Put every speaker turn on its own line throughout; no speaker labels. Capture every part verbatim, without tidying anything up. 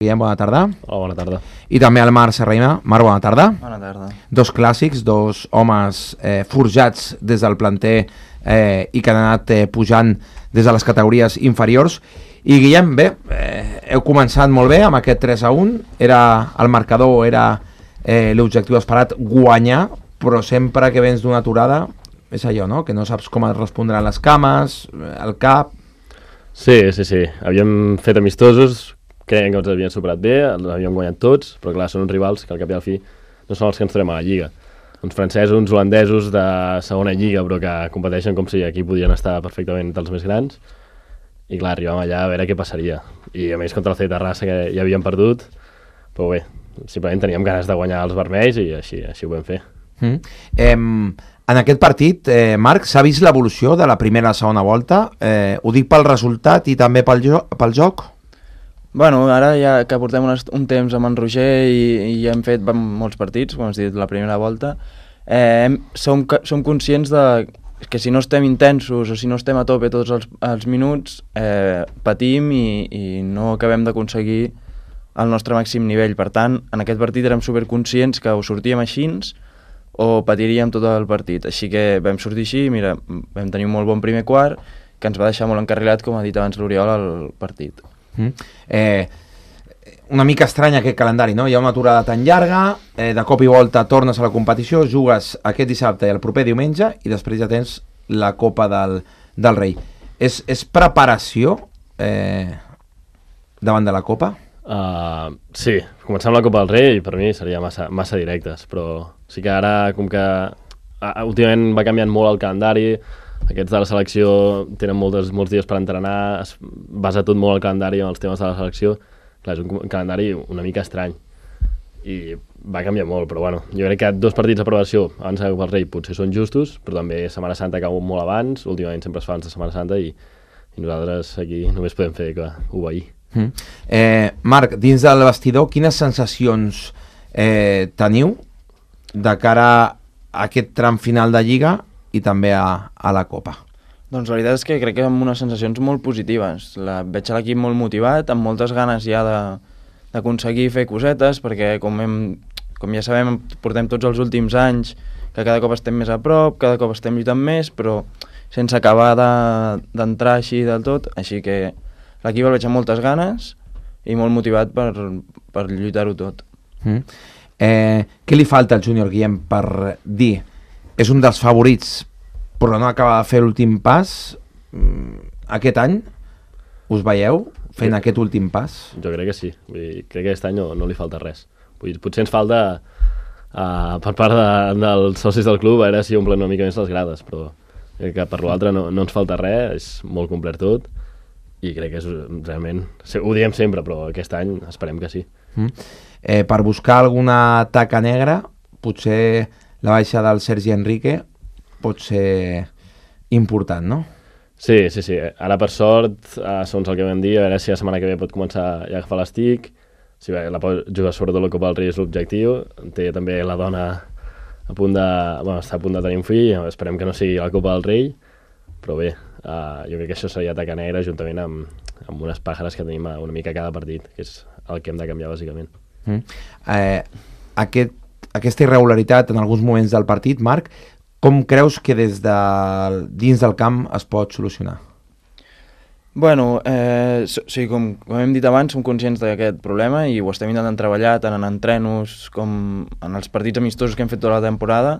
Guillem, bona tarda.
Hola, bona tarda.
I també al Marc Serraima. Marc, bona tarda.
Bona tarda.
Dos clàssics, dos homes eh, forjats des del planter eh, i que han anat eh, pujant des de les categories inferiors. I Guillem, bé, eh, heu començat molt bé amb aquest tres a un. Era el marcador, era eh, l'objectiu esperat, guanyar, però sempre que vens d'una aturada és allò, no? Que no saps com et respondran les cames, el cap...
Sí, sí, sí. Havíem fet amistosos, creiem que ens havien superat bé, els havíem guanyat tots, però clar, són uns rivals que al cap i al fi no són els que ens trobem a la Lliga. Uns francesos, uns holandesos de segona Lliga, però que competeixen com si aquí podien estar perfectament dels més grans. I clar, arribàvem allà a veure què passaria. I a més contra el C de Terrassa, que ja havíem perdut, però bé, simplement teníem ganes de guanyar els vermells i així, així ho vam fer.
Mm. Eh, en aquest partit, eh, Marc, s'ha vist l'evolució de la primera a la segona volta? Eh, ho dic pel resultat i també pel, jo pel joc?
Bueno, ara ja que portem un, un temps amb en Roger i, i hem fet molts partits, com has dit, la primera volta, eh, hem, som, som conscients de que si no estem intensos o si no estem a tope tots els, els minuts, eh, patim i, i no acabem d'aconseguir el nostre màxim nivell. Per tant, en aquest partit érem superconscients que o sortíem així o patiríem tot el partit. Així que vam sortir així, mira, vam tenir un molt bon primer quart que ens va deixar molt encarrilat, com ha dit abans l'Oriol, al partit.
Mm. Eh, una mica estrany aquest calendari, no? Hi ha una aturada tan llarga, eh, de cop i volta tornes a la competició, jugues aquest dissabte i el proper diumenge i després ja tens la Copa del, del Rei. És, és preparació eh, davant de la Copa?
Uh, sí, començar amb la Copa del Rei per mi seria massa, massa directes, però sí que ara, com que uh, últimament va canviant molt el calendari, aquests de la selecció tenen moltes, molts dies per entrenar, es basa tot molt el calendari amb els temes de la selecció. Clar, és un calendari una mica estrany i va canviar molt, però bueno, jo crec que dos partits d'aprovació abans de la Copa del Rei potser són justos, però també Setmana Santa cau molt abans, últimament sempre es fa abans de Setmana Santa i, i nosaltres aquí només podem fer que obeir.
Mm. Eh, Marc, dins del vestidor, quines sensacions eh, teniu de cara a aquest tram final de Lliga i també a, a la Copa?
Doncs la veritat és que crec que amb unes sensacions molt positives. La, veig l'equip molt motivat, amb moltes ganes ja d'aconseguir fer cosetes, perquè com, hem, com ja sabem, portem tots els últims anys que cada cop estem més a prop, cada cop estem lluitant més, però sense acabar d'entrar de, així del tot, així que l'equip el veig amb moltes ganes i molt motivat per, per lluitar-ho tot.
Mm. Eh, què li falta al júnior Guillem per dir és un dels favorits però no acaba de fer l'últim pas? Mm, aquest any us veieu fent sí. aquest últim pas?
Jo crec que sí. Vull dir, crec que aquest any no, no li falta res. Vull dir, potser ens falta uh, per part de, dels socis del club a veure si omplen una mica més les grades, però crec que per l'altre no, no ens falta res, és molt complet tot i crec que és realment, ho diem sempre, però aquest any esperem que sí.
Mm. Eh, per buscar alguna taca negra, potser la baixa del Sergi Enrique pot ser important, no?
Sí, sí, sí. Ara, per sort, eh, segons el que vam dir, a veure si la setmana que ve pot començar ja a agafar l'estic. Si bé, la pot jugar sobretot la Copa del Rei és l'objectiu. Té també la dona a punt de... Bueno, està a punt de tenir un fill, esperem que no sigui la Copa del Rei, però bé, Uh, jo crec que això seria taca negra juntament amb, amb unes pàjares que tenim una mica a cada partit, que és el que hem de canviar bàsicament.
Mm. Eh, aquest, aquesta irregularitat en alguns moments del partit, Marc, com creus que des de dins del camp es pot solucionar?
Bueno, eh, so, sí, com, com hem dit abans, som conscients d'aquest problema i ho estem intentant treballar tant en entrenos com en els partits amistosos que hem fet tota la temporada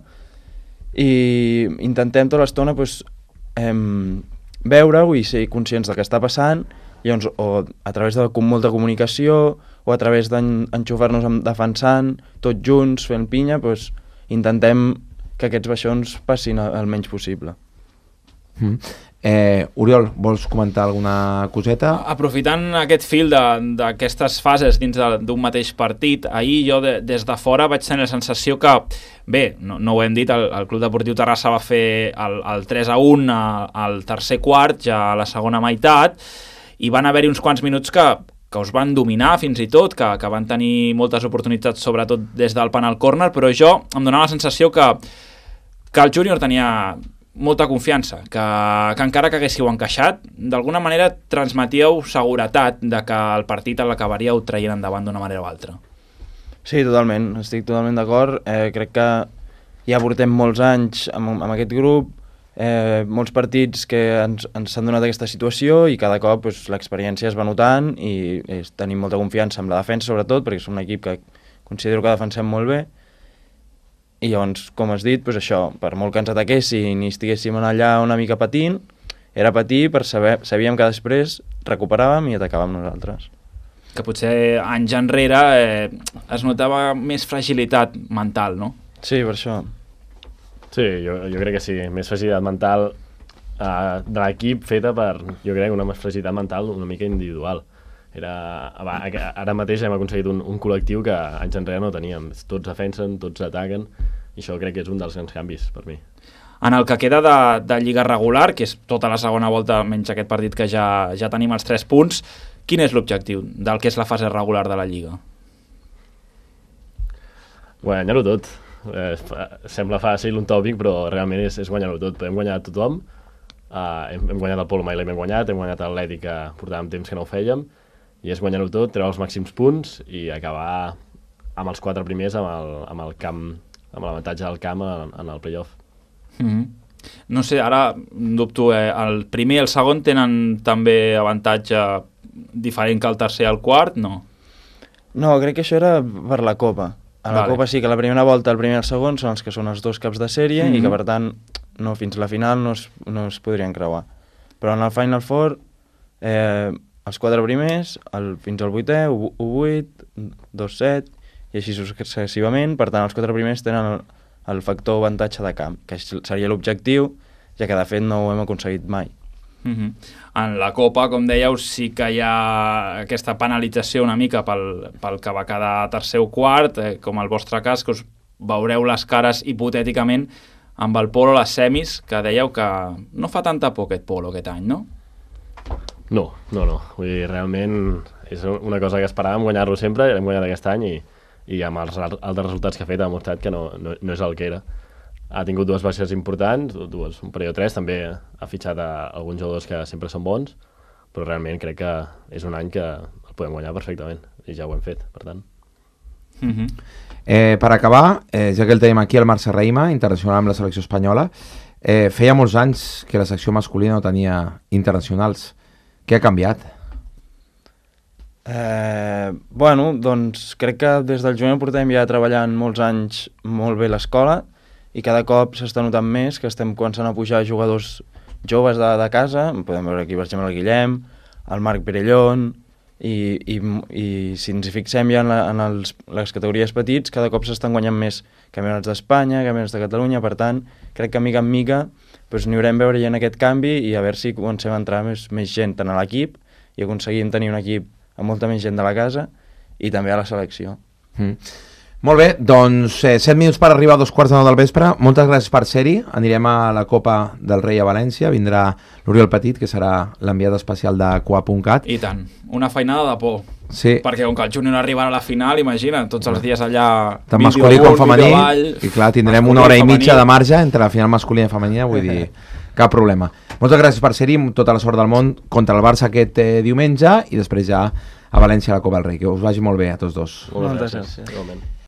i intentem tota l'estona pues, eh, veure-ho i ser conscients del que està passant, llavors, o a través de molta comunicació o a través d'enxufar-nos defensant, tots junts, fent pinya, doncs, intentem que aquests baixons passin el menys possible.
Mm. Eh, Oriol, vols comentar alguna coseta?
Aprofitant aquest fil d'aquestes fases dins d'un mateix partit, ahir jo de, des de fora vaig tenir la sensació que, bé, no, no ho hem dit, el, el Club Deportiu Terrassa va fer el, el tres a un al tercer quart, ja a la segona meitat, i van haver-hi uns quants minuts que, que us van dominar fins i tot, que, que van tenir moltes oportunitats, sobretot des del penal córner, però jo em donava la sensació que, que el júnior tenia molta confiança, que, que encara que haguéssiu encaixat, d'alguna manera transmetíeu seguretat de que el partit l'acabaríeu traient endavant d'una manera o altra.
Sí, totalment, estic totalment d'acord. Eh, crec que ja portem molts anys amb, amb aquest grup, eh, molts partits que ens, ens han donat aquesta situació i cada cop pues, l'experiència es va notant i eh, tenim molta confiança amb la defensa, sobretot, perquè és un equip que considero que defensem molt bé. I llavors, com has dit, pues això, per molt que ens ataquessin i estiguéssim allà una mica patint, era patir per saber, sabíem que després recuperàvem i atacàvem nosaltres.
Que potser anys enrere eh, es notava més fragilitat mental, no?
Sí, per això.
Sí, jo, jo crec que sí, més fragilitat mental eh, de l'equip feta per, jo crec, una fragilitat mental una mica individual. Era, ara mateix hem aconseguit un, un col·lectiu que anys enrere no teníem. Tots defensen, tots ataquen, i això crec que és un dels grans canvis per mi.
En el que queda de, de Lliga regular, que és tota la segona volta, menys aquest partit que ja, ja tenim els tres punts, quin és l'objectiu del que és la fase regular de la Lliga?
Guanyar-ho tot. Eh, sembla fàcil un tòpic, però realment és, és guanyar-ho tot. Podem guanyar a tothom. Uh, hem, hem guanyat el Polo, mai l'hem guanyat, hem guanyat l'Atlètic, que portàvem temps que no ho fèiem, i és guanyar-ho tot, treure els màxims punts i acabar amb els quatre primers amb el, amb el camp, amb l'avantatge del camp en, en el play-off.
Mm-hmm. No sé, ara dubto, eh, el primer i el segon tenen també avantatge diferent que el tercer i el quart, no?
No, crec que això era per la Copa. A la
vale.
Copa sí que la primera volta, el primer i el segon són els que són els dos caps de sèrie mm-hmm. i que per tant no, fins a la final no es, no es podrien creuar. Però en el Final Four eh, els quatre primers, el, fins al vuitè, u vuit, dos set, i així successivament. Per tant, els quatre primers tenen el, el factor avantatge de camp, que seria l'objectiu, ja que de fet no ho hem aconseguit mai.
Mm-hmm. En la Copa, com dèieu, sí que hi ha aquesta penalització una mica pel, pel que va quedar tercer o quart, eh, com el vostre cas, que us veureu les cares hipotèticament amb el Polo a les semis, que dèieu que no fa tanta por aquest Polo aquest any, no?
No, no, no. Vull dir, realment és una cosa que esperàvem guanyar-lo sempre, i l'hem guanyat aquest any i, i amb els altres resultats que ha fet ha demostrat que no, no, no és el que era. Ha tingut dues baixes importants, dues, un parell o tres, també ha fitxat a alguns jugadors que sempre són bons, però realment crec que és un any que el podem guanyar perfectament i ja ho hem fet, per tant.
Mm-hmm. eh, per acabar, eh, ja que el tenim aquí, el Marc Serraima, internacional amb la selecció espanyola, eh, feia molts anys que la secció masculina no tenia internacionals. Què ha canviat?
Eh, bueno, doncs crec que des del júnior portem ja treballant molts anys molt bé l'escola i cada cop s'està notant més que estem començant a pujar jugadors joves de, de casa. Podem veure aquí, per exemple, el Guillem, el Marc Perellón, i, i, i si ens hi fixem ja en, la, en els, les categories petits, cada cop s'estan guanyant més campionats d'Espanya, campionats de Catalunya. Per tant, crec que mica en mica doncs, n'hi haurem veure ja en aquest canvi i a veure si comencem a entrar més, més gent en l'equip i aconseguim tenir un equip amb molta més gent de la casa i també a la selecció.
Mm. Molt bé, doncs eh, set minuts per arribar a dos quarts de nou del vespre. Moltes gràcies per ser-hi. Anirem a la Copa del Rei a València. Vindrà l'Oriol Petit, que serà l'enviat especial de Coa punt cat.
I tant. Una feinada de por.
Sí.
Perquè com que el júnior arribarà a la final, imagina, tots els dies allà...
Tant masculí com femení. I clar, tindrem una hora i mitja de marge entre la final masculina i femenina, vull dir, cap problema. Moltes gràcies per ser-hi, tota la sort del món contra el Barça aquest eh, diumenge i després ja a València a la Copa del Rei. Que us vagi molt bé a tots dos.
Moltes gràcies. gràcies.